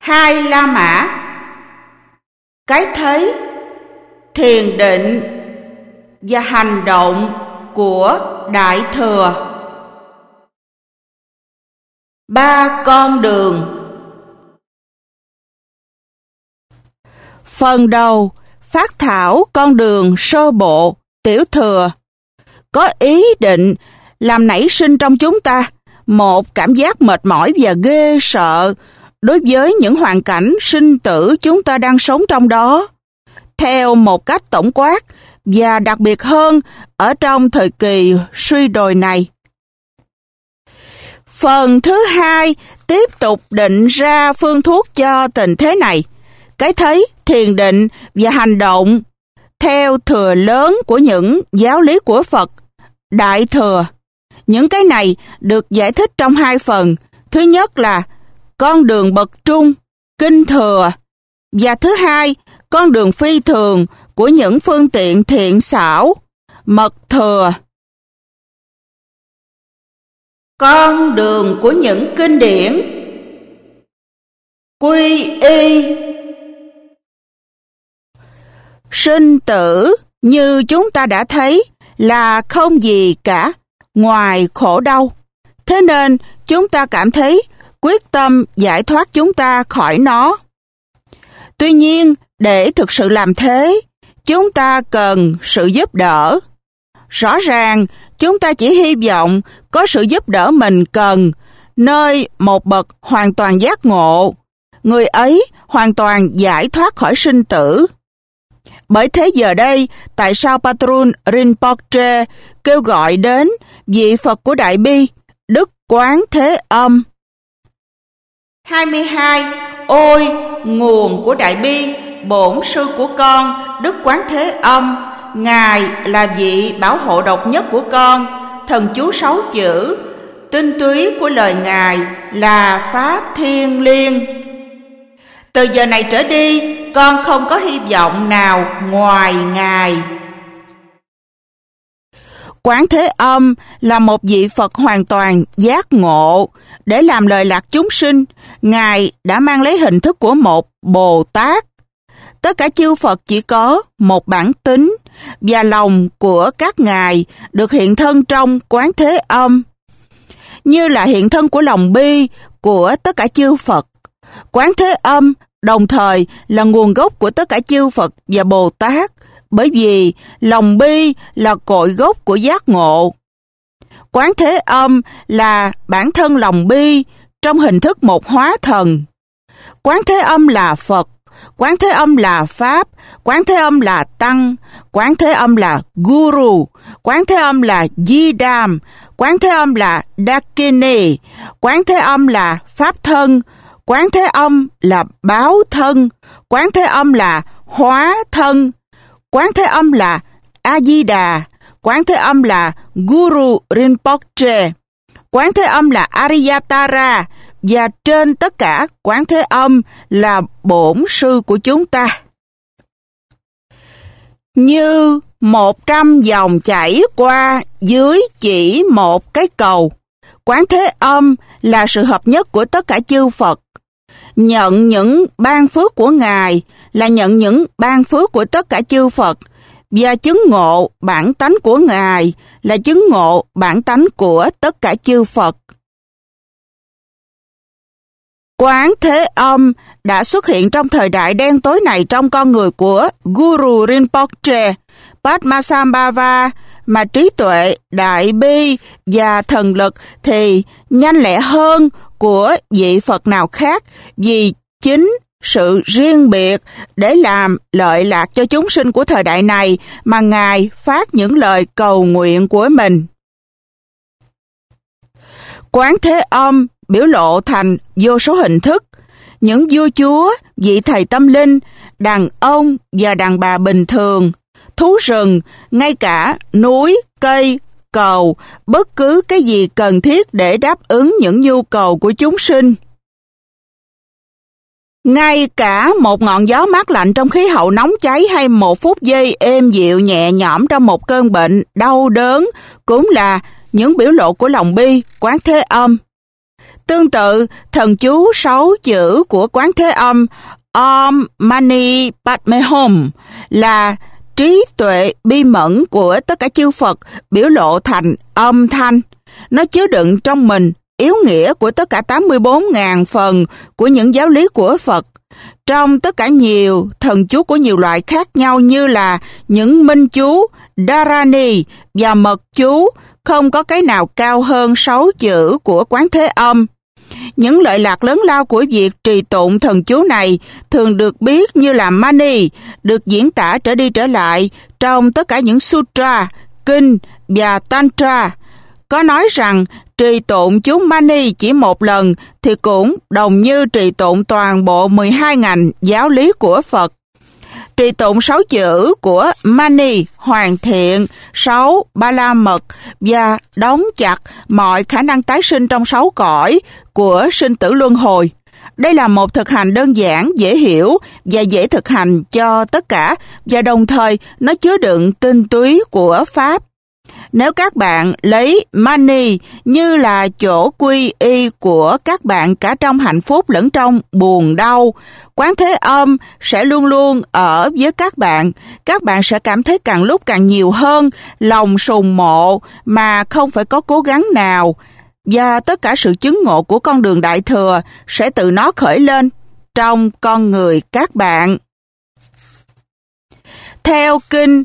Hai La Mã: cái thấy, thiền định và hành động của Đại Thừa. Ba con đường. Phần đầu phát thảo con đường sơ bộ tiểu thừa, có ý định làm nảy sinh trong chúng ta một cảm giác mệt mỏi và ghê sợ đối với những hoàn cảnh sinh tử chúng ta đang sống trong đó, theo một cách tổng quát và đặc biệt hơn ở trong thời kỳ suy đồi này. Phần thứ hai tiếp tục định ra phương thuốc cho tình thế này, cái thấy, thiền định và hành động theo thừa lớn của những giáo lý của Phật, Đại Thừa. Những cái này được giải thích trong hai phần. Thứ nhất là con đường bậc trung, kinh thừa, và thứ hai, con đường phi thường của những phương tiện thiện xảo, mật thừa. Con đường của những kinh điển. Quy y. Sinh tử như chúng ta đã thấy là không gì cả ngoài khổ đau. Thế nên chúng ta cảm thấy quyết tâm giải thoát chúng ta khỏi nó. Tuy nhiên, để thực sự làm thế, chúng ta cần sự giúp đỡ. Rõ ràng, chúng ta chỉ hy vọng có sự giúp đỡ mình cần nơi một bậc hoàn toàn giác ngộ. Người ấy hoàn toàn giải thoát khỏi sinh tử. Bởi thế giờ đây, tại sao Patrul Rinpoche kêu gọi đến vị Phật của Đại Bi, Đức Quán Thế Âm? 22. Ôi, nguồn của Đại Bi, bổn sư của con, Đức Quán Thế Âm, Ngài là vị bảo hộ độc nhất của con. Thần chú 6 chữ, tinh túy của lời Ngài là Pháp thiêng liêng. Từ giờ này trở đi, con không có hy vọng nào ngoài Ngài. Quán Thế Âm là một vị Phật hoàn toàn giác ngộ. Để làm lợi lạc chúng sinh, Ngài đã mang lấy hình thức của một Bồ Tát. Tất cả chư Phật chỉ có một bản tính, và lòng của các Ngài được hiện thân trong Quán Thế Âm, như là hiện thân của lòng bi của tất cả chư Phật. Quán Thế Âm đồng thời là nguồn gốc của tất cả chư Phật và Bồ Tát, bởi vì lòng bi là cội gốc của giác ngộ. Quán Thế Âm là bản thân lòng bi trong hình thức một hóa thần. Quán Thế Âm là Phật, Quán Thế Âm là Pháp, Quán Thế Âm là Tăng, Quán Thế Âm là Guru, Quán Thế Âm là Di Đàm, Quán Thế Âm là Dakini, Quán Thế Âm là Pháp Thân, Quán Thế Âm là Báo Thân, Quán Thế Âm là Hóa Thân, Quán Thế Âm là A-di-đà, Quán Thế Âm là Guru Rinpoche, Quán Thế Âm là Aryatara, và trên tất cả Quán Thế Âm là bổn sư của chúng ta. Như 100 dòng chảy qua dưới chỉ một cái cầu, Quán Thế Âm là sự hợp nhất của tất cả chư Phật. Nhận những ban phước của Ngài là nhận những ban phước của tất cả chư Phật, và chứng ngộ bản tánh của Ngài là chứng ngộ bản tánh của tất cả chư Phật. Quán Thế Âm đã xuất hiện trong thời đại đen tối này trong con người của Guru Rinpoche, Padmasambhava, mà trí tuệ, đại bi và thần lực thì nhanh lẹ hơn của vị Phật nào khác, vì chính sự riêng biệt để làm lợi lạc cho chúng sinh của thời đại này mà Ngài phát những lời cầu nguyện của mình. Quán Thế Âm biểu lộ thành vô số hình thức, những vua chúa, vị thầy tâm linh, đàn ông và đàn bà bình thường, thú rừng, ngay cả núi, cây, cầu, bất cứ cái gì cần thiết để đáp ứng những nhu cầu của chúng sinh. Ngay cả một ngọn gió mát lạnh trong khí hậu nóng cháy hay một phút giây êm dịu nhẹ nhõm trong một cơn bệnh đau đớn cũng là những biểu lộ của lòng bi, Quán Thế Âm. Tương tự, thần chú 6 chữ của Quán Thế Âm Om Mani Padme Hum là trí tuệ bi mẫn của tất cả chư Phật biểu lộ thành âm thanh. Nó chứa đựng trong mình yếu nghĩa của tất cả 84.000 phần của những giáo lý của Phật. Trong tất cả nhiều thần chú của nhiều loại khác nhau như là những minh chú, Dharani và mật chú, không có cái nào cao hơn 6 chữ của Quán Thế Âm. Những lợi lạc lớn lao của việc trì tụng thần chú này thường được biết như là Mani, được diễn tả trở đi trở lại trong tất cả những sutra, kinh và tantra. Có nói rằng trì tụng chú Mani chỉ một lần thì cũng đồng như trì tụng toàn bộ 12 ngành giáo lý của Phật. Trì tụng 6 chữ của Mani hoàn thiện 6 ba la mật và đóng chặt mọi khả năng tái sinh trong 6 cõi của sinh tử luân hồi. Đây là một thực hành đơn giản, dễ hiểu và dễ thực hành cho tất cả, và đồng thời nó chứa đựng tinh túy của Pháp. Nếu các bạn lấy Mani như là chỗ quy y của các bạn cả trong hạnh phúc lẫn trong buồn đau, Quán Thế Âm sẽ luôn luôn ở với các bạn. Các bạn sẽ cảm thấy càng lúc càng nhiều hơn lòng sùng mộ mà không phải có cố gắng nào, và tất cả sự chứng ngộ của con đường Đại Thừa sẽ tự nó khởi lên trong con người các bạn. Theo kinh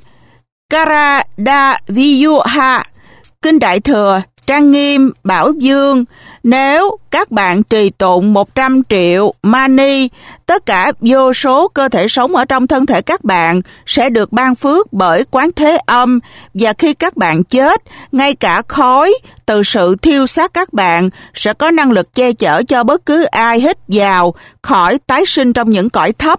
Karadaviyuha, kinh Đại Thừa trang nghiêm bảo dương, nếu các bạn trì tụng 100 triệu Mani, tất cả vô số cơ thể sống ở trong thân thể các bạn sẽ được ban phước bởi Quán Thế Âm, và khi các bạn chết, ngay cả khói từ sự thiêu xác các bạn sẽ có năng lực che chở cho bất cứ ai hít vào khỏi tái sinh trong những cõi thấp.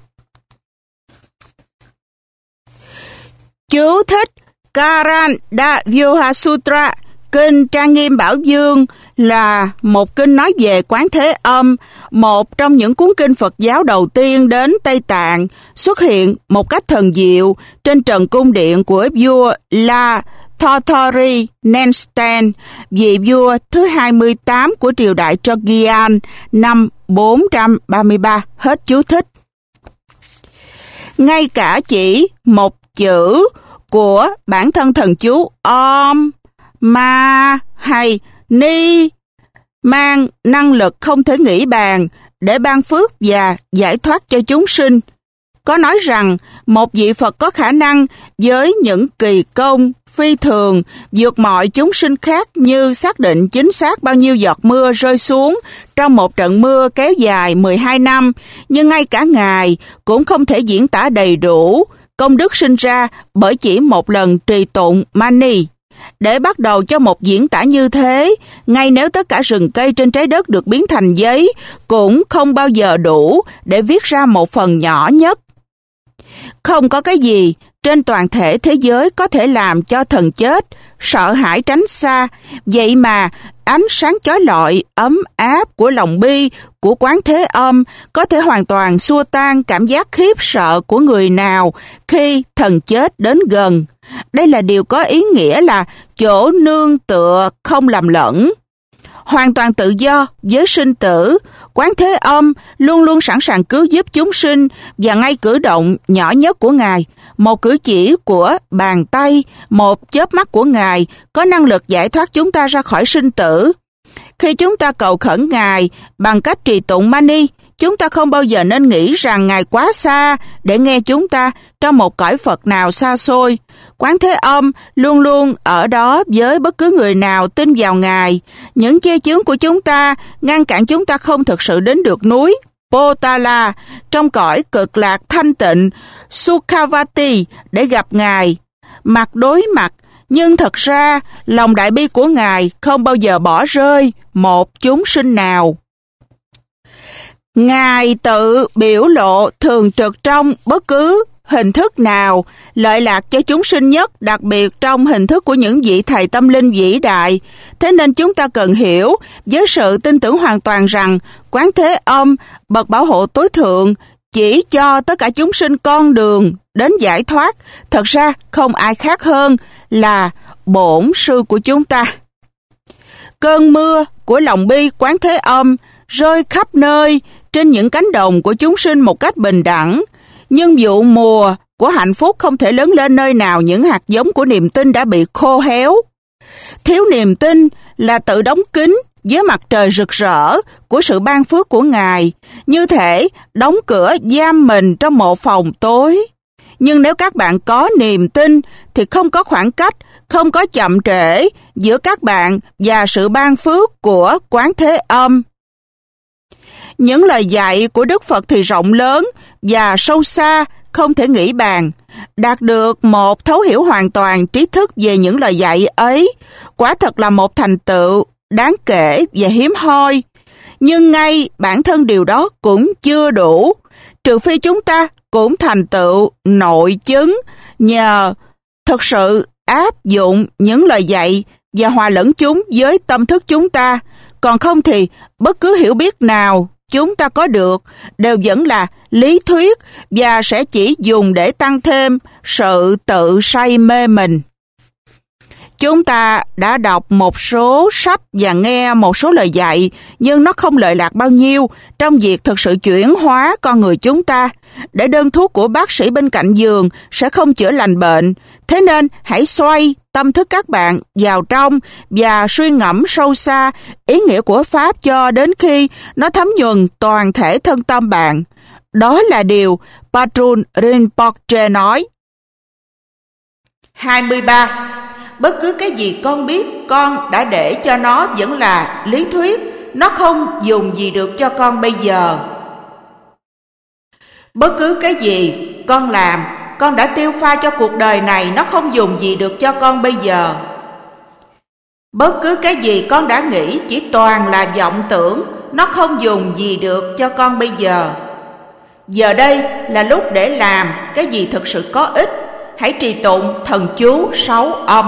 Chú thích Karadaviyuha Sutra, kinh trang nghiêm bảo dương, là một kinh nói về Quán Thế Âm, một trong những cuốn kinh Phật giáo đầu tiên đến Tây Tạng, xuất hiện một cách thần diệu trên trần cung điện của vua La Thothori Nenstan, vị vua thứ 28 của triều đại Chogyam, năm 433. Hết chú thích. Ngay cả chỉ một chữ của bản thân thần chú Om, Ma hay Ni mang năng lực không thể nghĩ bàn để ban phước và giải thoát cho chúng sinh. Có nói rằng một vị Phật có khả năng với những kỳ công phi thường vượt mọi chúng sinh khác, như xác định chính xác bao nhiêu giọt mưa rơi xuống trong một trận mưa kéo dài 12 năm, nhưng ngay cả Ngài cũng không thể diễn tả đầy đủ công đức sinh ra bởi chỉ một lần trì tụng Mani. Để bắt đầu cho một diễn tả như thế, ngay nếu tất cả rừng cây trên trái đất được biến thành giấy, cũng không bao giờ đủ để viết ra một phần nhỏ nhất. Không có cái gì trên toàn thể thế giới có thể làm cho thần chết sợ hãi tránh xa, vậy mà ánh sáng chói lọi, ấm áp của lòng bi của Quán Thế Âm có thể hoàn toàn xua tan cảm giác khiếp sợ của người nào khi thần chết đến gần. Đây là điều có ý nghĩa là chỗ nương tựa không lầm lẫn. Hoàn toàn tự do với sinh tử, Quán Thế Âm luôn luôn sẵn sàng cứu giúp chúng sinh, và ngay cử động nhỏ nhất của Ngài, một cử chỉ của bàn tay, một chớp mắt của Ngài có năng lực giải thoát chúng ta ra khỏi sinh tử. Khi chúng ta cầu khẩn Ngài bằng cách trì tụng Mani, chúng ta không bao giờ nên nghĩ rằng Ngài quá xa để nghe chúng ta trong một cõi Phật nào xa xôi. Quán Thế Âm luôn luôn ở đó với bất cứ người nào tin vào Ngài. Những che chướng của chúng ta ngăn cản chúng ta không thực sự đến được núi Potala trong cõi cực lạc thanh tịnh Sukhavati để gặp Ngài mặt đối mặt. Nhưng thật ra, lòng đại bi của Ngài không bao giờ bỏ rơi một chúng sinh nào. Ngài tự biểu lộ thường trực trong bất cứ hình thức nào, lợi lạc cho chúng sinh nhất, đặc biệt trong hình thức của những vị thầy tâm linh vĩ đại. Thế nên chúng ta cần hiểu với sự tin tưởng hoàn toàn rằng Quán Thế Âm, bậc bảo hộ tối thượng, chỉ cho tất cả chúng sinh con đường đến giải thoát. Thật ra không ai khác hơn là bổn sư của chúng ta. Cơn mưa của lòng bi Quán Thế Âm rơi khắp nơi trên những cánh đồng của chúng sinh một cách bình đẳng, nhưng vụ mùa của hạnh phúc không thể lớn lên nơi nào những hạt giống của niềm tin đã bị khô héo. Thiếu niềm tin là tự đóng kín với mặt trời rực rỡ của sự ban phước của Ngài, như thể đóng cửa giam mình trong một phòng tối. Nhưng nếu các bạn có niềm tin thì không có khoảng cách, không có chậm trễ giữa các bạn và sự ban phước của Quán Thế Âm. Những lời dạy của Đức Phật thì rộng lớn và sâu xa, không thể nghĩ bàn. Đạt được một thấu hiểu hoàn toàn trí thức về những lời dạy ấy quả thật là một thành tựu đáng kể và hiếm hoi. Nhưng ngay bản thân điều đó cũng chưa đủ, trừ phi chúng ta cũng thành tựu nội chứng nhờ thực sự áp dụng những lời dạy và hòa lẫn chúng với tâm thức chúng ta. Còn không thì bất cứ hiểu biết nào chúng ta có được đều vẫn là lý thuyết và sẽ chỉ dùng để tăng thêm sự tự say mê mình. Chúng ta đã đọc một số sách và nghe một số lời dạy, nhưng nó không lợi lạc bao nhiêu trong việc thực sự chuyển hóa con người chúng ta, để đơn thuốc của bác sĩ bên cạnh giường sẽ không chữa lành bệnh. Thế nên hãy xoay tâm thức các bạn vào trong và suy ngẫm sâu xa ý nghĩa của Pháp cho đến khi nó thấm nhuần toàn thể thân tâm bạn. Đó là điều Patrul Rinpoche nói. 23. Bất cứ cái gì con biết, con đã để cho nó vẫn là lý thuyết, nó không dùng gì được cho con bây giờ. Bất cứ cái gì con làm, con đã tiêu pha cho cuộc đời này, nó không dùng gì được cho con bây giờ. Bất cứ cái gì con đã nghĩ chỉ toàn là vọng tưởng, nó không dùng gì được cho con bây giờ. Giờ đây là lúc để làm cái gì thực sự có ích. Hãy trì tụng thần chú 6 âm.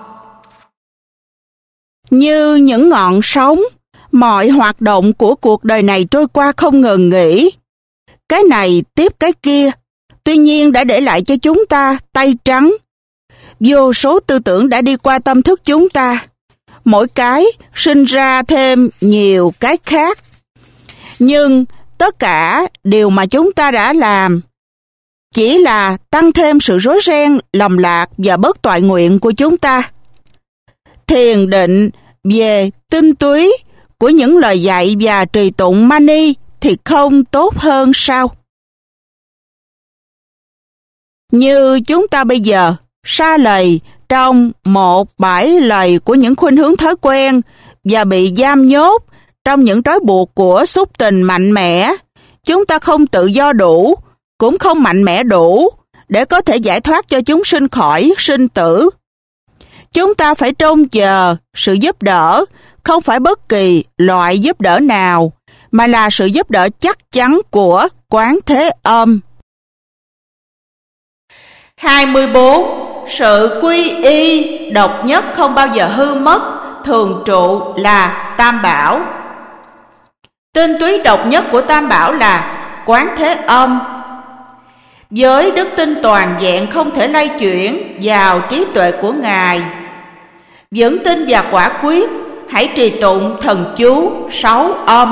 Như những ngọn sóng, mọi hoạt động của cuộc đời này trôi qua không ngừng nghỉ. Cái này tiếp cái kia, tuy nhiên đã để lại cho chúng ta tay trắng. Vô số tư tưởng đã đi qua tâm thức chúng ta, mỗi cái sinh ra thêm nhiều cái khác. Nhưng tất cả điều mà chúng ta đã làm chỉ là tăng thêm sự rối ren, lầm lạc và bất toại nguyện của chúng ta. Thiền định về tinh túy của những lời dạy và trì tụng mani thì không tốt hơn sao? Như chúng ta bây giờ sa lầy trong một bãi lầy của những khuynh hướng thói quen và bị giam nhốt trong những trói buộc của xúc tình mạnh mẽ, chúng ta không tự do đủ, cũng không mạnh mẽ đủ để có thể giải thoát cho chúng sinh khỏi sinh tử. Chúng ta phải trông chờ sự giúp đỡ, không phải bất kỳ loại giúp đỡ nào, mà là sự giúp đỡ chắc chắn của Quán Thế Âm. 24. Sự quy y độc nhất không bao giờ hư mất, thường trụ là Tam Bảo. Tinh túy độc nhất của Tam Bảo là Quán Thế Âm. Với đức tin toàn vẹn không thể lay chuyển vào trí tuệ của Ngài, vững tin và quả quyết, hãy trì tụng thần chú 6 âm.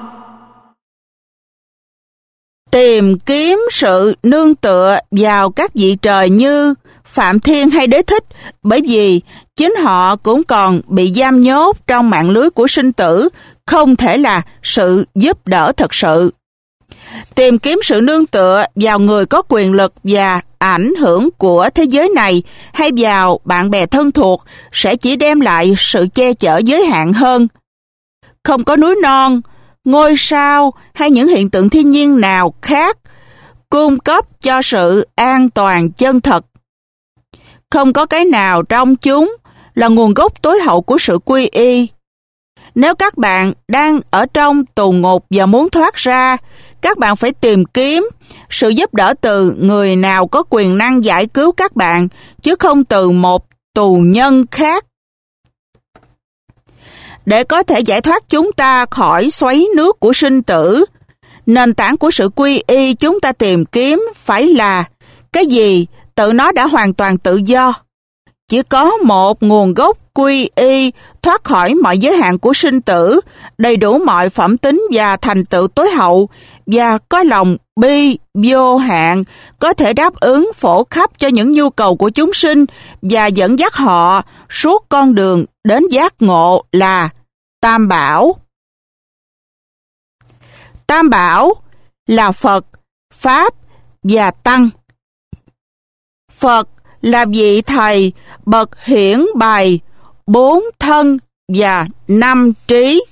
Tìm kiếm sự nương tựa vào các vị trời như Phạm Thiên hay Đế Thích, bởi vì chính họ cũng còn bị giam nhốt trong mạng lưới của sinh tử, không thể là sự giúp đỡ thật sự. Tìm kiếm sự nương tựa vào người có quyền lực và ảnh hưởng của thế giới này hay vào bạn bè thân thuộc sẽ chỉ đem lại sự che chở giới hạn hơn. Không có núi non, ngôi sao hay những hiện tượng thiên nhiên nào khác cung cấp cho sự an toàn chân thật. Không có cái nào trong chúng là nguồn gốc tối hậu của sự quy y. Nếu các bạn đang ở trong tù ngục và muốn thoát ra, các bạn phải tìm kiếm sự giúp đỡ từ người nào có quyền năng giải cứu các bạn, chứ không từ một tù nhân khác. Để có thể giải thoát chúng ta khỏi xoáy nước của sinh tử, nền tảng của sự quy y chúng ta tìm kiếm phải là cái gì tự nó đã hoàn toàn tự do. chỉ có một nguồn gốc quy y thoát khỏi mọi giới hạn của sinh tử, đầy đủ mọi phẩm tính và thành tựu tối hậu, và có lòng bi vô hạn, có thể đáp ứng phổ khắp cho những nhu cầu của chúng sinh và dẫn dắt họ suốt con đường đến giác ngộ là Tam Bảo. Tam Bảo là Phật, Pháp và Tăng. Phật là vị thầy bậc hiển bày 4 thân và 5 trí.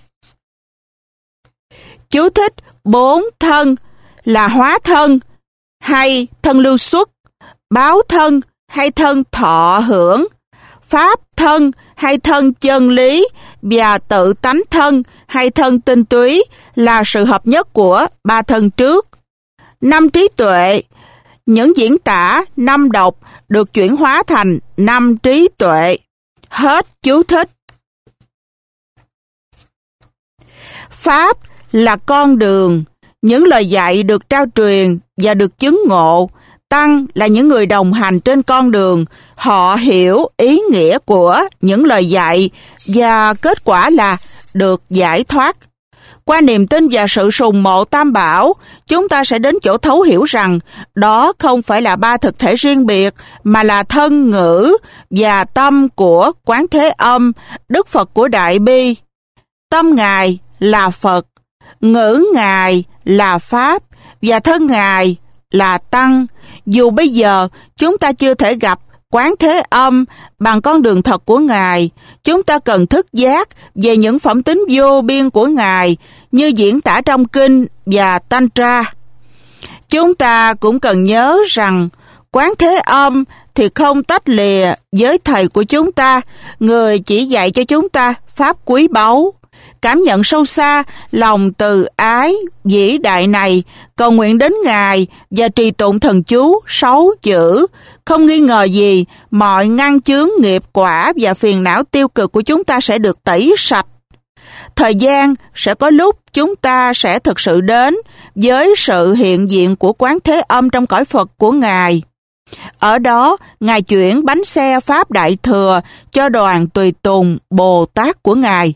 Chú thích: 4 thân là hóa thân hay thân lưu xuất, báo thân hay thân thọ hưởng, pháp thân hay thân chân lý và tự tánh thân hay thân tinh túy là sự hợp nhất của 3 thân trước. 5 trí tuệ, những diễn tả 5 độc được chuyển hóa thành 5 trí tuệ. Hết chú thích. Pháp là con đường, những lời dạy được trao truyền và được chứng ngộ. Tăng là những người đồng hành trên con đường, họ hiểu ý nghĩa của những lời dạy và kết quả là được giải thoát. Qua niềm tin và sự sùng mộ Tam Bảo, chúng ta sẽ đến chỗ thấu hiểu rằng đó không phải là 3 thực thể riêng biệt, mà là thân ngữ và tâm của Quán Thế Âm, Đức Phật của Đại Bi. Tâm Ngài là Phật, ngữ Ngài là Pháp và thân Ngài là Tăng. Dù bây giờ chúng ta chưa thể gặp Quán Thế Âm bằng con đường thật của Ngài, chúng ta cần thức giác về những phẩm tính vô biên của Ngài như diễn tả trong Kinh và Tantra. Chúng ta cũng cần nhớ rằng Quán Thế Âm thì không tách lìa với thầy của chúng ta, người chỉ dạy cho chúng ta pháp quý báu. Cảm nhận sâu xa lòng từ ái vĩ đại này, cầu nguyện đến Ngài và trì tụng thần chú 6 chữ. Không nghi ngờ gì, mọi ngăn chướng nghiệp quả và phiền não tiêu cực của chúng ta sẽ được tẩy sạch. Thời gian sẽ có lúc chúng ta sẽ thực sự đến với sự hiện diện của Quán Thế Âm trong cõi Phật của Ngài. Ở đó, Ngài chuyển bánh xe Pháp Đại Thừa cho đoàn tùy tùng Bồ Tát của Ngài.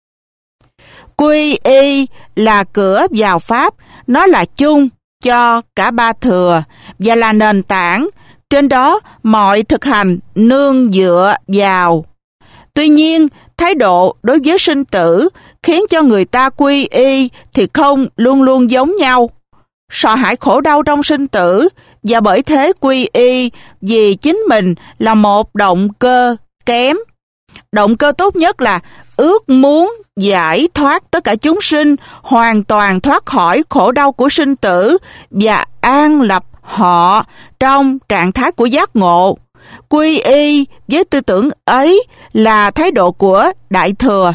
Quy y là cửa vào Pháp, nó là chung cho cả 3 thừa và là nền tảng, trên đó mọi thực hành nương dựa vào. Tuy nhiên, thái độ đối với sinh tử khiến cho người ta quy y thì không luôn luôn giống nhau. Sợ hãi khổ đau trong sinh tử và bởi thế quy y vì chính mình là một động cơ kém. Động cơ tốt nhất là ước muốn giải thoát tất cả chúng sinh hoàn toàn thoát khỏi khổ đau của sinh tử và an lập họ trong trạng thái của giác ngộ. Quy y với tư tưởng ấy là thái độ của Đại Thừa.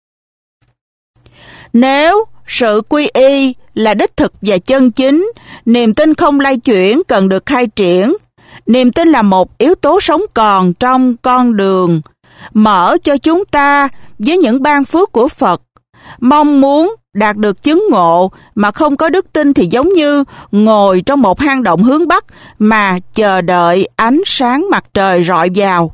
Nếu sự quy y là đích thực và chân chính, niềm tin không lay chuyển cần được khai triển. Niềm tin là một yếu tố sống còn trong con đường, mở cho chúng ta với những ban phước của Phật. Mong muốn đạt được chứng ngộ mà không có đức tin thì giống như ngồi trong một hang động hướng Bắc mà chờ đợi ánh sáng mặt trời rọi vào.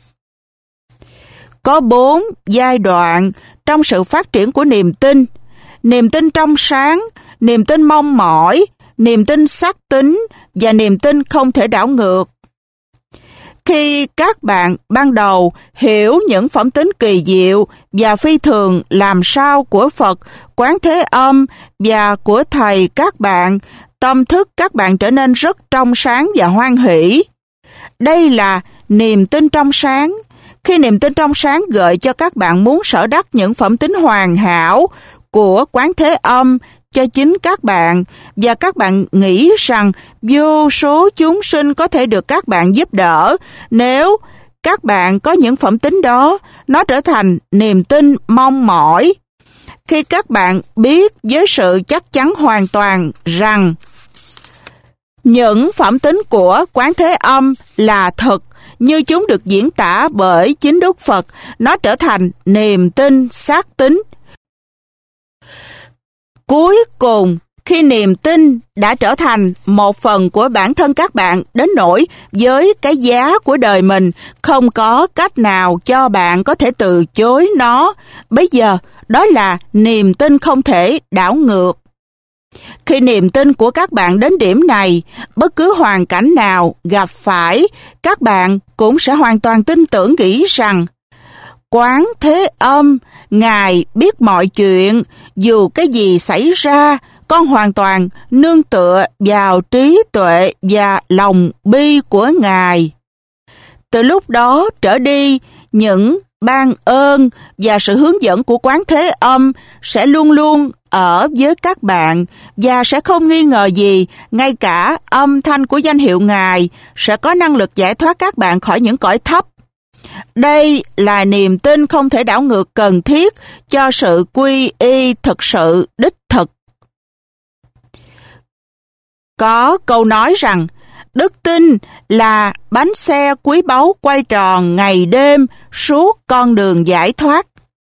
Có 4 giai đoạn trong sự phát triển của niềm tin. Niềm tin trong sáng, niềm tin mong mỏi, niềm tin xác tín và niềm tin không thể đảo ngược. Khi các bạn ban đầu hiểu những phẩm tính kỳ diệu và phi thường làm sao của Phật, Quán Thế Âm và của Thầy các bạn, tâm thức các bạn trở nên rất trong sáng và hoan hỷ. Đây là niềm tin trong sáng. Khi niềm tin trong sáng gợi cho các bạn muốn sở đắc những phẩm tính hoàn hảo của Quán Thế Âm cho chính các bạn, và các bạn nghĩ rằng vô số chúng sinh có thể được các bạn giúp đỡ. Nếu các bạn có những phẩm tính đó, nó trở thành niềm tin mong mỏi. Khi các bạn biết với sự chắc chắn hoàn toàn rằng những phẩm tính của Quán Thế Âm là thật, như chúng được diễn tả bởi chính Đức Phật, nó trở thành niềm tin xác tín. Cuối cùng, Khi niềm tin đã trở thành một phần của bản thân các bạn đến nỗi với cái giá của đời mình không có cách nào cho bạn có thể từ chối nó, bây giờ đó là niềm tin không thể đảo ngược. Khi niềm tin của các bạn đến điểm này, bất cứ hoàn cảnh nào gặp phải, các bạn cũng sẽ hoàn toàn tin tưởng nghĩ rằng Quán Thế Âm, Ngài biết mọi chuyện, dù cái gì xảy ra, con hoàn toàn nương tựa vào trí tuệ và lòng bi của Ngài. Từ lúc đó trở đi, những ban ơn và sự hướng dẫn của Quán Thế Âm sẽ luôn luôn ở với các bạn và sẽ không nghi ngờ gì, ngay cả âm thanh của danh hiệu Ngài sẽ có năng lực giải thoát các bạn khỏi những cõi thấp. Đây là niềm tin không thể đảo ngược cần thiết cho sự quy y thực sự đích thực. Có câu nói rằng, đức tin là bánh xe quý báu quay tròn ngày đêm suốt con đường giải thoát.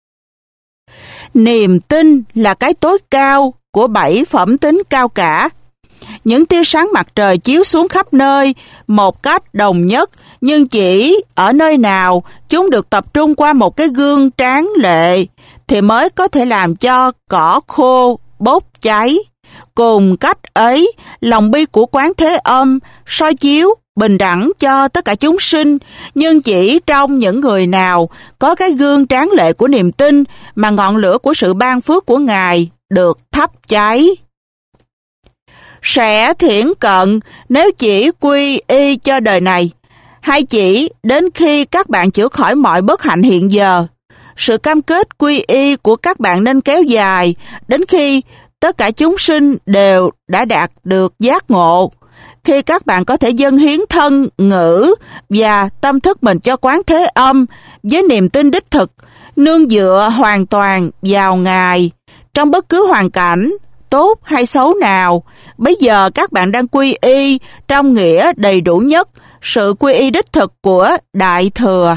Niềm tin là cái tối cao của 7 phẩm tính cao cả. Những tia sáng mặt trời chiếu xuống khắp nơi một cách đồng nhất, nhưng chỉ ở nơi nào chúng được tập trung qua một cái gương tráng lệ thì mới có thể làm cho cỏ khô bốc cháy. Cùng cách ấy, lòng bi của Quán Thế Âm soi chiếu bình đẳng cho tất cả chúng sinh, nhưng chỉ trong những người nào có cái gương tráng lệ của niềm tin mà ngọn lửa của sự ban phước của Ngài được thắp cháy. Sẽ thiển cận nếu chỉ quy y cho đời này, hay chỉ đến khi các bạn chữa khỏi mọi bất hạnh hiện giờ. Sự cam kết quy y của các bạn nên kéo dài đến khi tất cả chúng sinh đều đã đạt được giác ngộ, khi các bạn có thể dâng hiến thân, ngữ và tâm thức mình cho Quán Thế Âm với niềm tin đích thực, nương dựa hoàn toàn vào Ngài. Trong bất cứ hoàn cảnh, tốt hay xấu nào, bây giờ các bạn đang quy y trong nghĩa đầy đủ nhất, sự quy y đích thực của Đại Thừa.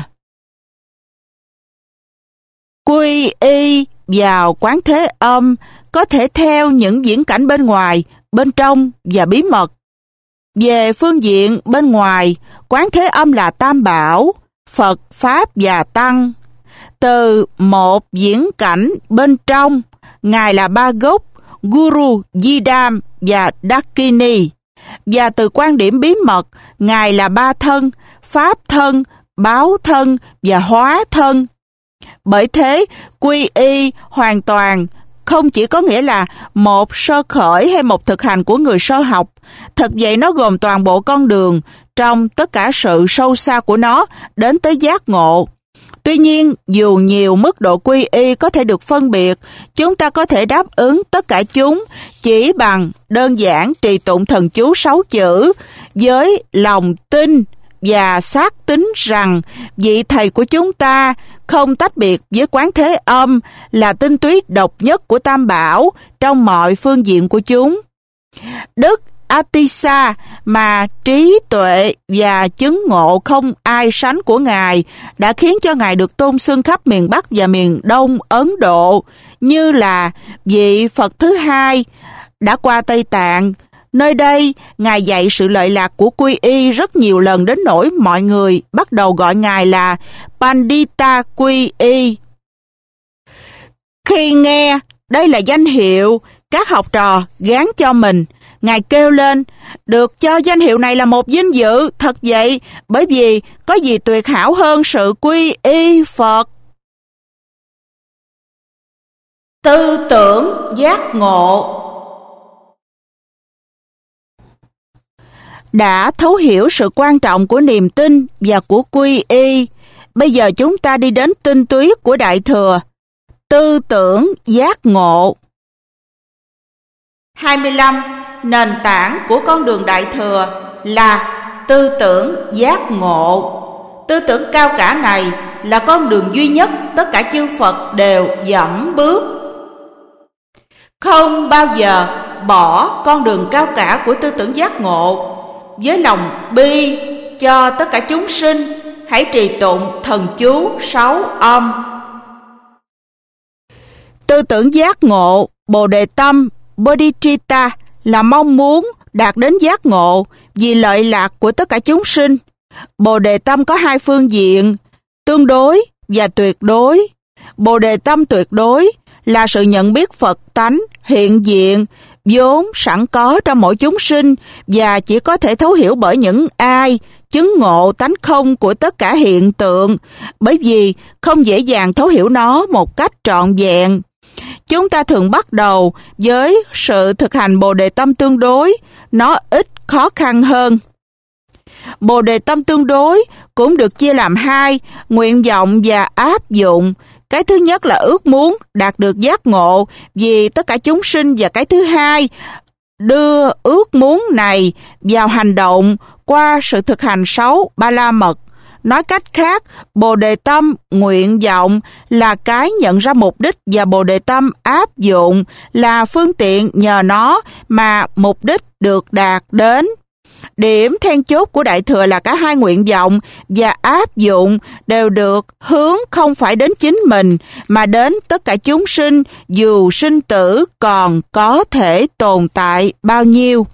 Quy y vào Quán Thế Âm có thể theo những viễn cảnh bên ngoài, bên trong và bí mật. Về phương diện bên ngoài, Quán Thế Âm là Tam Bảo, Phật, Pháp và Tăng. Từ một viễn cảnh bên trong, Ngài là Ba Gốc, Guru, Di Đam và Dakini. Và từ quan điểm bí mật, Ngài là Ba Thân, Pháp Thân, Báo Thân và Hóa Thân. Bởi thế, quy y hoàn toàn không chỉ có nghĩa là một sơ khởi hay một thực hành của người sơ học. Thật vậy, nó gồm toàn bộ con đường trong tất cả sự sâu xa của nó đến tới giác ngộ. Tuy nhiên, dù nhiều mức độ quy y có thể được phân biệt, chúng ta có thể đáp ứng tất cả chúng chỉ bằng đơn giản trì tụng thần chú 6 chữ với lòng tin và xác tín rằng vị thầy của chúng ta không tách biệt với Quán Thế Âm, là tinh túy độc nhất của Tam Bảo trong mọi phương diện của chúng. Đức Atisa mà trí tuệ và chứng ngộ không ai sánh của Ngài đã khiến cho Ngài được tôn xưng khắp miền Bắc và miền Đông Ấn Độ như là vị Phật thứ hai đã qua Tây Tạng. Nơi đây, Ngài dạy sự lợi lạc của quy y rất nhiều lần đến nỗi mọi người bắt đầu gọi Ngài là Pandita Quy Y. Khi nghe đây là danh hiệu các học trò gán cho mình, Ngài kêu lên, được cho danh hiệu này là một vinh dự, thật vậy, bởi vì có gì tuyệt hảo hơn sự quy y Phật. Tư tưởng giác ngộ. Đã thấu hiểu sự quan trọng của niềm tin và của quy y, bây giờ chúng ta đi đến tinh túy của Đại Thừa, tư tưởng giác ngộ. 25. Nền tảng của con đường Đại Thừa là tư tưởng giác ngộ. Tư tưởng cao cả này là con đường duy nhất tất cả chư Phật đều dẫm bước. Không bao giờ bỏ con đường cao cả của tư tưởng giác ngộ. Với lòng bi cho tất cả chúng sinh, hãy trì tụng thần chú 6 âm. Tư tưởng giác ngộ, Bồ Đề tâm bodhicitta là mong muốn đạt đến giác ngộ vì lợi lạc của tất cả chúng sinh. Bồ đề tâm có hai phương diện, tương đối và tuyệt đối. Bồ đề tâm tuyệt đối là sự nhận biết Phật tánh hiện diện vốn sẵn có trong mỗi chúng sinh và chỉ có thể thấu hiểu bởi những ai chứng ngộ tánh không của tất cả hiện tượng, bởi vì không dễ dàng thấu hiểu nó một cách trọn vẹn. Chúng ta thường bắt đầu với sự thực hành bồ đề tâm tương đối, nó ít khó khăn hơn. Bồ đề tâm tương đối cũng được chia làm hai, nguyện vọng và áp dụng. Cái thứ nhất là ước muốn đạt được giác ngộ vì tất cả chúng sinh, và cái thứ hai đưa ước muốn này vào hành động qua sự thực hành 6 Ba La Mật. Nói cách khác, bồ đề tâm nguyện vọng là cái nhận ra mục đích và bồ đề tâm áp dụng là phương tiện nhờ nó mà mục đích được đạt đến. Điểm then chốt của Đại Thừa là cả hai nguyện vọng và áp dụng đều được hướng không phải đến chính mình mà đến tất cả chúng sinh, dù sinh tử còn có thể tồn tại bao nhiêu.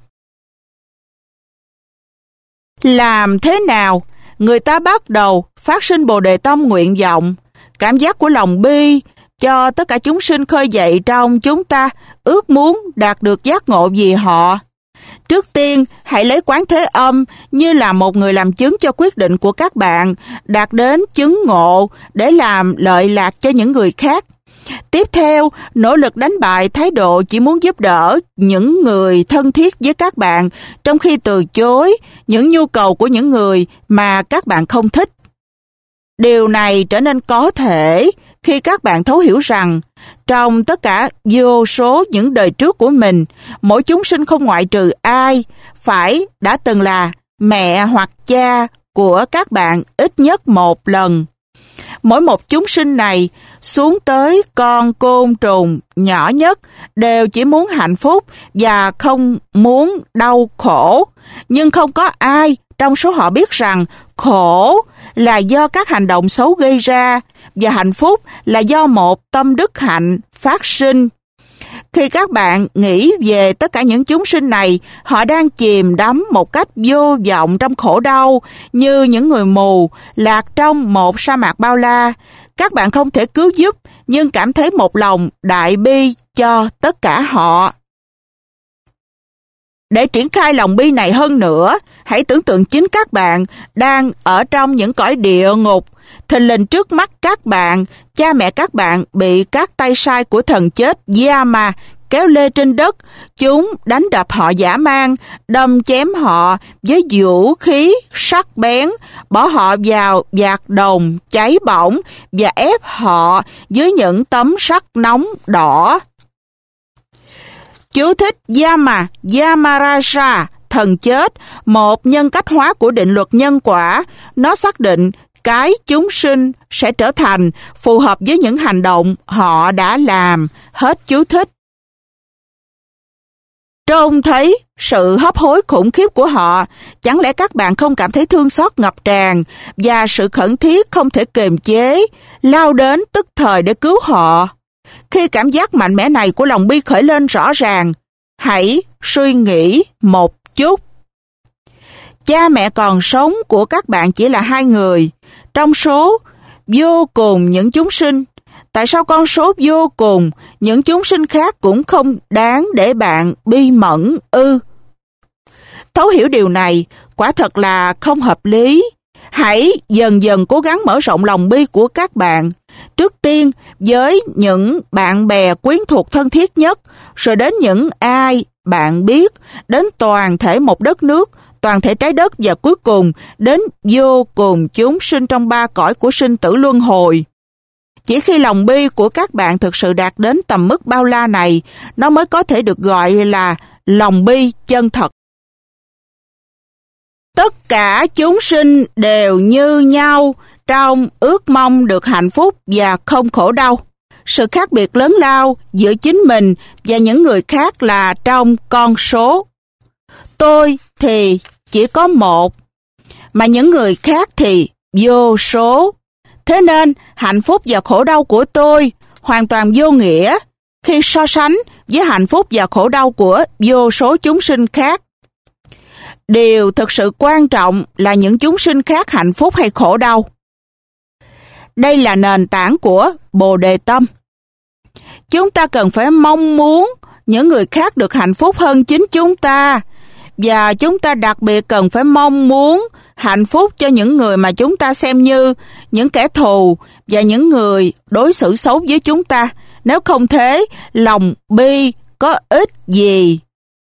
Làm thế nào người ta bắt đầu phát sinh bồ đề tâm nguyện vọng? Cảm giác của lòng bi cho tất cả chúng sinh khơi dậy trong chúng ta ước muốn đạt được giác ngộ vì họ. Trước tiên, hãy lấy Quán Thế Âm như là một người làm chứng cho quyết định của các bạn đạt đến chứng ngộ để làm lợi lạc cho những người khác. Tiếp theo, nỗ lực đánh bại thái độ chỉ muốn giúp đỡ những người thân thiết với các bạn, trong khi từ chối những nhu cầu của những người mà các bạn không thích. Điều này trở nên có thể khi các bạn thấu hiểu rằng trong tất cả vô số những đời trước của mình, mỗi chúng sinh không ngoại trừ ai phải đã từng là mẹ hoặc cha của các bạn ít nhất một lần. Mỗi một chúng sinh này xuống tới con côn trùng nhỏ nhất đều chỉ muốn hạnh phúc và không muốn đau khổ. Nhưng không có ai trong số họ biết rằng khổ là do các hành động xấu gây ra và hạnh phúc là do một tâm đức hạnh phát sinh. Khi các bạn nghĩ về tất cả những chúng sinh này, họ đang chìm đắm một cách vô vọng trong khổ đau như những người mù lạc trong một sa mạc bao la. Các bạn không thể cứu giúp nhưng cảm thấy một lòng đại bi cho tất cả họ. Để triển khai lòng bi này hơn nữa, hãy tưởng tượng chính các bạn đang ở trong những cõi địa ngục. Thình lình trước mắt các bạn, cha mẹ các bạn bị các tay sai của thần chết Yama kéo lê trên đất. Chúng đánh đập họ dã man, đâm chém họ với vũ khí sắc bén, bỏ họ vào vạc đồng cháy bỏng và ép họ dưới những tấm sắt nóng đỏ. Chú thích: Yamaraja, thần chết, một nhân cách hóa của định luật nhân quả. Nó xác định cái chúng sinh sẽ trở thành phù hợp với những hành động họ đã làm. Hết chú thích. Trông thấy sự hấp hối khủng khiếp của họ, chẳng lẽ các bạn không cảm thấy thương xót ngập tràn và sự khẩn thiết không thể kiềm chế, lao đến tức thời để cứu họ? Khi cảm giác mạnh mẽ này của lòng bi khởi lên rõ ràng, hãy suy nghĩ một chút. Cha mẹ còn sống của các bạn chỉ là 2 người trong số vô cùng những chúng sinh. Tại sao con số vô cùng những chúng sinh khác cũng không đáng để bạn bi mẫn ư? Thấu hiểu điều này quả thật là không hợp lý. Hãy dần dần cố gắng mở rộng lòng bi của các bạn. Trước tiên với những bạn bè quyến thuộc thân thiết nhất, rồi đến những ai bạn biết, đến toàn thể một đất nước, toàn thể trái đất và cuối cùng đến vô cùng chúng sinh trong 3 cõi của sinh tử luân hồi. Chỉ khi lòng bi của các bạn thực sự đạt đến tầm mức bao la này, nó mới có thể được gọi là lòng bi chân thật. Tất cả chúng sinh đều như nhau trong ước mong được hạnh phúc và không khổ đau. Sự khác biệt lớn lao giữa chính mình và những người khác là trong con số. Tôi thì chỉ có một, mà những người khác thì vô số. Thế nên hạnh phúc và khổ đau của tôi hoàn toàn vô nghĩa khi so sánh với hạnh phúc và khổ đau của vô số chúng sinh khác. Điều thực sự quan trọng là những chúng sinh khác hạnh phúc hay khổ đau. Đây là nền tảng của Bồ Đề Tâm. Chúng ta cần phải mong muốn những người khác được hạnh phúc hơn chính chúng ta, và chúng ta đặc biệt cần phải mong muốn hạnh phúc cho những người mà chúng ta xem như những kẻ thù và những người đối xử xấu với chúng ta. Nếu không thế, lòng bi có ích gì?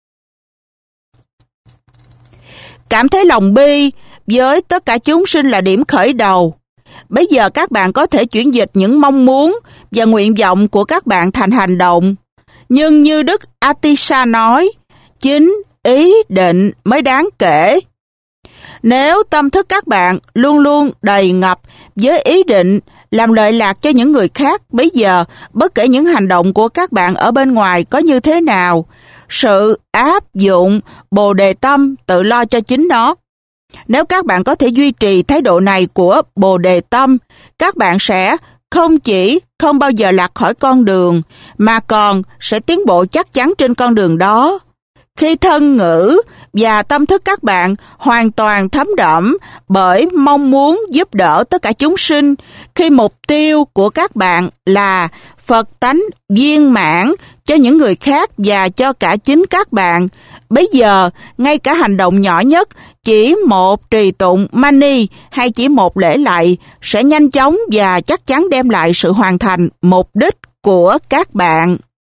Cảm thấy lòng bi với tất cả chúng sinh là điểm khởi đầu. Bây giờ các bạn có thể chuyển dịch những mong muốn và nguyện vọng của các bạn thành hành động. Nhưng như Đức Atisha nói, chính ý định mới đáng kể. Nếu tâm thức các bạn luôn luôn đầy ngập với ý định làm lợi lạc cho những người khác, bây giờ bất kể những hành động của các bạn ở bên ngoài có như thế nào, sự áp dụng Bồ Đề Tâm tự lo cho chính nó. Nếu các bạn có thể duy trì thái độ này của Bồ Đề Tâm, các bạn sẽ không chỉ không bao giờ lạc khỏi con đường, mà còn sẽ tiến bộ chắc chắn trên con đường đó. Khi thân ngữ và tâm thức các bạn hoàn toàn thấm đẫm bởi mong muốn giúp đỡ tất cả chúng sinh, khi mục tiêu của các bạn là Phật tánh viên mãn cho những người khác và cho cả chính các bạn, bây giờ ngay cả hành động nhỏ nhất, chỉ một trì tụng mani hay chỉ một lễ lạy sẽ nhanh chóng và chắc chắn đem lại sự hoàn thành mục đích của các bạn.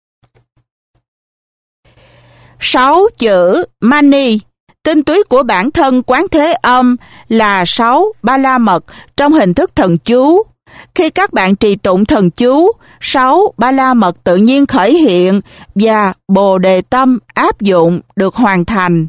6 chữ mani, tinh túy của bản thân Quán Thế Âm, là 6 ba la mật trong hình thức thần chú. Khi các bạn trì tụng thần chú, 6 ba la mật tự nhiên khởi hiện và Bồ Đề Tâm áp dụng được hoàn thành.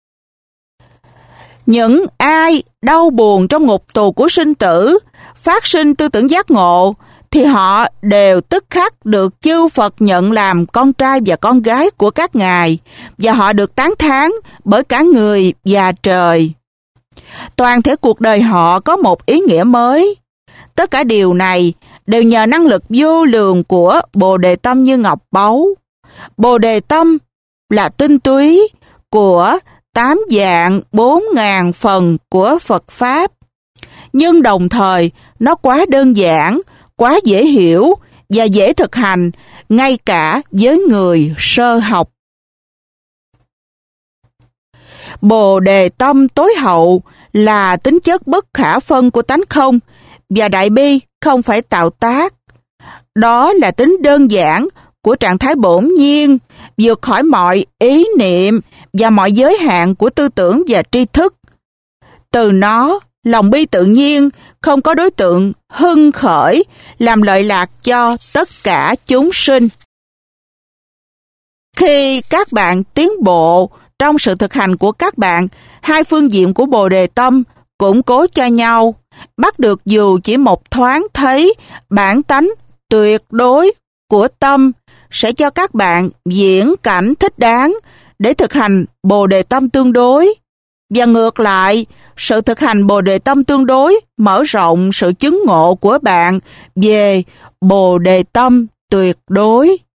Những ai đau buồn trong ngục tù của sinh tử, phát sinh tư tưởng giác ngộ, thì họ đều tức khắc được chư Phật nhận làm con trai và con gái của các ngài, và họ được tán thán bởi cả người và trời. Toàn thể cuộc đời họ có một ý nghĩa mới. Tất cả điều này đều nhờ năng lực vô lượng của Bồ Đề Tâm như ngọc báu. Bồ Đề Tâm là tinh túy của 8 dạng 4.000 phần của Phật Pháp. Nhưng đồng thời nó quá đơn giản, quá dễ hiểu và dễ thực hành, ngay cả với người sơ học. Bồ Đề Tâm tối hậu là tính chất bất khả phân của tánh không, và đại bi không phải tạo tác. Đó là tính đơn giản của trạng thái bổn nhiên, vượt khỏi mọi ý niệm và mọi giới hạn của tư tưởng và tri thức. Từ nó, lòng bi tự nhiên không có đối tượng hưng khởi, làm lợi lạc cho tất cả chúng sinh. Khi các bạn tiến bộ trong sự thực hành của các bạn, hai phương diện của Bồ Đề Tâm củng cố cho nhau, bắt được dù chỉ một thoáng thấy bản tánh tuyệt đối của tâm sẽ cho các bạn diễn cảnh thích đáng để thực hành Bồ Đề Tâm tương đối. Và ngược lại, sự thực hành Bồ Đề Tâm tương đối mở rộng sự chứng ngộ của bạn về Bồ Đề Tâm tuyệt đối.